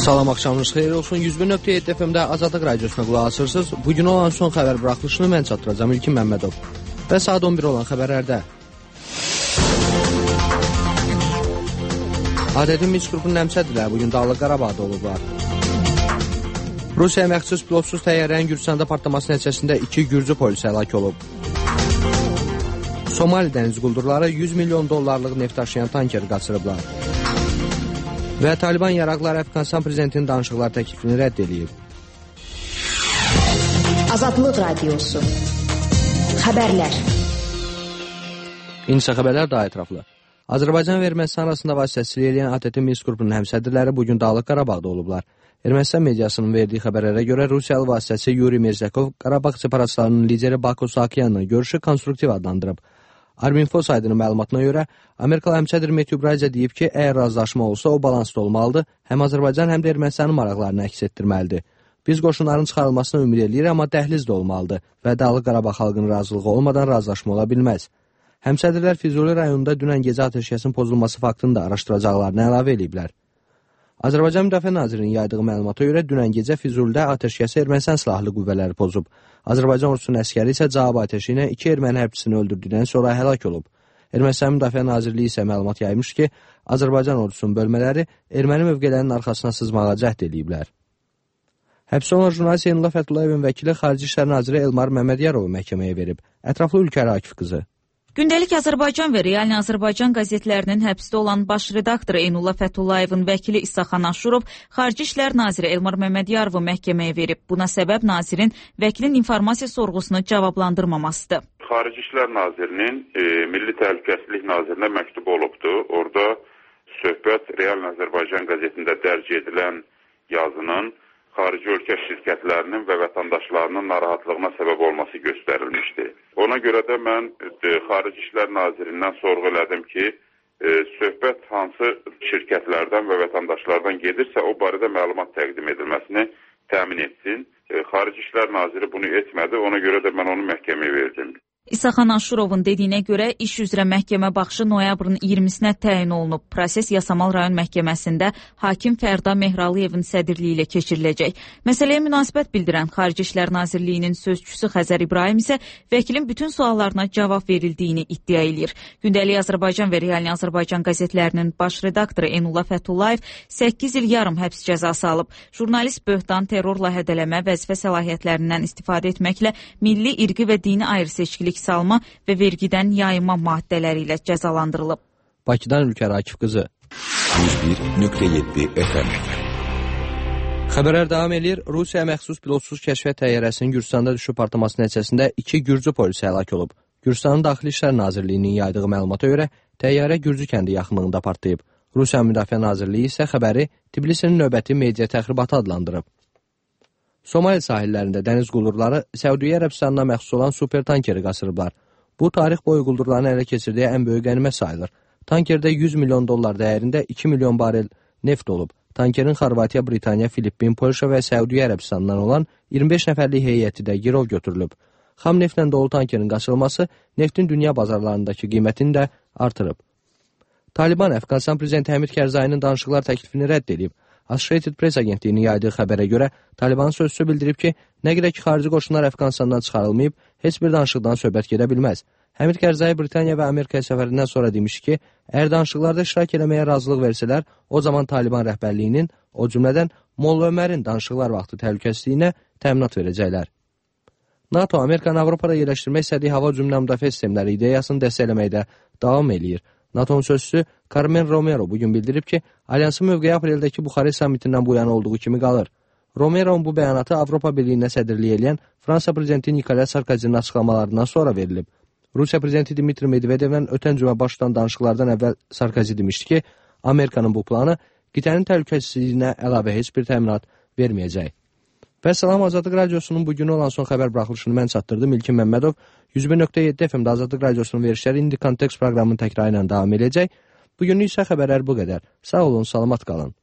Salam, axşamınız xeyir olsun. 101.7 FM-də Azadlıq Radiosuna qulaq asırsınız. Bugün olan son xəbər buraxılışını mən çatdıracağım, İlkin Məmmədov. Və saat 11 olan xəbərlərdə. ADT Minsk qrupunun əmsədirlər bugün Dağlıq Qarabağda olublar. Rusiya məxsus pilotsuz təyyarənin Gürcüstanda partlaması nəticəsində 2 Gürcü polisi həlak olub. Somali dəniz quldurları 100 milyon dollarlıq neft daşıyan tankeri qaçırıblar. Və Taliban yaraqları Əfqanistan prezidentinin danışıqlar təklifini rədd edib. Azadlıq Radiosu. Xəbərlər. İnsə xəbərlər daha ətraflı. Azərbaycan və Ermənistan arasında vasitəçilik edən ATT Minsk qrupunun həmsədrləri bugün Dağlıq Qarabağda olublar. Ermənistan mediasının verdiyi xəbərlərə görə Rusiyalı vasitəçi Yuri Mirzakov Qarabağ separatistlərinin lideri Bako Saakyanla görüşü konstruktiv adlandırıb. Arminfo saytının məlumatına görə Amerikalı həmsədr Matthew Bryce deyib ki, əgər razılaşma olsa o balansda olmalıdır, həm Azərbaycan həm də Ermənistanın maraqlarını əks etdirməlidir. Biz qoşunların çıxarılmasına ümid edirik, amma dəhliz də olmalıdır və Dağlıq Qarabağ xalqının razılığı olmadan razılaşma ola bilməz. Həmsədrlər Füzuli rayonunda dünən gecə atəşkəsin pozulması faktını da araşdıracaqlarını əlavə ediblər. Azərbaycan Müdafiə Nazirinin yaydığı məlumata görə dünən gecə Füzulidə atəşkəsi Ermənistan silahlı qüvvələri pozub. Azərbaycan ordusunun əskəri isə cavab atəşi ilə 2 erməni hərbçisini öldürdükdən sonra həlak olub. Ermənistan Müdafiə Nazirliyi isə məlumat yaymış ki, Azərbaycan ordusunun bölmələri erməni mövqelərinin arxasına sızmağa cəhd ediblər. Həbs olunan jurnalist Eynullah Fətullayevin vəkili Xarici İşlər Naziri Elmar Məmmədiyarovu məhkəməyə verib. Ətraflı Ülkər Akif qızı. Gündəlik Azərbaycan və Realni Azərbaycan qəzetlərinin həbsdə olan baş redaktoru Eynullah Fətullayevin vəkili İsaxan Aşurov Xarici İşlər Naziri Elmar Məmmədiyarovu məhkəməyə verib. Buna səbəb nazirin vəkilin informasiya sorğusunu cavablandırmamasıdır. Xarici İşlər Nazirinin Milli Təhlükəsizlik Nazirinə məktubu olubdur. Orada söhbət Realni Azərbaycan qəzetində dərc edilən yazının xarici ölkə şirkətlərinin və vətəndaşlarının narahatlığına səbəb olması göstərilmişdi. Ona görə də mən Xarici İşlər Nazirindən sorğu elədim ki, söhbət hansı şirkətlərdən və vətəndaşlardan gedirsə, o barədə məlumat təqdim edilməsini təmin etsin. Xarici İşlər Naziri bunu etmədi, ona görə də mən onu məhkəməyə verdim. İsaxan Aşurovun dediyinə görə iş üzrə məhkəmə baxışı noyabrın 20-sinə təyin olunub. Proses Yasamal rayon məhkəməsində hakim Fərda Mehralıyevin sədrliyi ilə keçiriləcək. Məsələyə münasibət bildirən Xarici İşlər Nazirliyinin sözçüsü Xəzər İbrahim isə vəkilin bütün suallarına cavab verildiğini iddia edir. Gündəlik Azərbaycan və Realni Azərbaycan qəzetlərinin baş redaktoru Eynullah Fətulayev 8 il yarım həbs cəzası alıb. Jurnalist böhtan, terrorla hədələmə, vəzifə səlahiyyətlərindən istifadə etməklə milli, irqi və dini ayrı-seçkilik salma və vergidən yayınma maddələri ilə cəzalandırılıb. Bakıdan Ülkər Akif qızı. 101.7 FM. Xəbərlər davam edir. Rusiya məxsus pilotsuz kəşfiyyat təyyarəsinin Gürcüstanda düşüb partlaması nəticəsində 2 Gürcü polisi həlak olub. Gürcüstanın Daxili İşlər Nazirliyinin yaydığı məlumata görə təyyarə Gürcü kəndi yaxınlığında partlayıb. Rusiya Müdafiə Nazirliyi isə xəbəri Tbilisinin növbəti media təxribatı adlandırıb. Somali sahillərində dəniz quldurları Səudiyyə Ərəbistanına məxsus olan super tankeri qaçırıblar. Bu, tarix boyu quldurların ələ keçirdiyi ən böyük qənimət sayılır. Tankerdə 100 milyon dollar dəyərində 2 milyon barel neft olub. Tankerin Xorvatiya, Britaniya, Filippin, Polşa və Səudiyyə Ərəbistanından olan 25 nəfərlik heyəti də girov götürülüb. Xam neftlə dolu tankerin qaçırılması neftin dünya bazarlarındakı qiymətini də artırıb. Taliban Əfqanistan prezidenti Həmid Kərzayinin danışıqlar təklifini rədd edib. Associated Press agentliyinin yaydığı xəbərə görə Talibanın sözçüsü bildirib ki, nə qədər ki xarici qoşunlar Əfqanistandan çıxarılmayıb, heç bir danışıqdan söhbət gedə bilməz. Həmid Kərzai Britaniya və Amerikaya səfərindən sonra demiş ki, əgər danışıqlarda iştirak eləməyə razılıq versələr, o zaman Taliban rəhbərliyinin, o cümlədən Molla Ömərin danışıqlar vaxtı təhlükəsizliyinə təminat verəcəklər. NATO Amerikanı Avropada yerləşdirmək istədiyi hava cümlə müdafiə sistemləri ideyasını dəstəkləməkdə davam eləyir. NATO'nun sözçüsü Carmen Romero bugün bildirib ki, alyansın mövqeyi apreldəki Buxarest sammitindən bu yana olduğu kimi qalır. Romero'nun bu bəyanatı Avropa Birliyinə sədrlik edən Fransa prezidenti Nicolas Sarkozy'nin açıqlamalarından sonra verilib. Rusiya prezidenti Dmitri Medvedevlə ötən cümə baş tutan danışıqlardan əvvəl Sarkozy demişdi ki, Amerikanın bu planı qitənin təhlükəsizliyinə əlavə heç bir təminat verməyəcək. Və Salam Azadlıq Radiosunun bugün olan son xəbər buraxılışını mən çatdırdım. İlkin Məmmədov. 101.7 FM-də Azadlıq Radiosunun verişləri indi kontekst proqramının təkrarı ilə davam edəcək. Bugünlük isə xəbərlər bu qədər. Sağ olun, salamat qalın.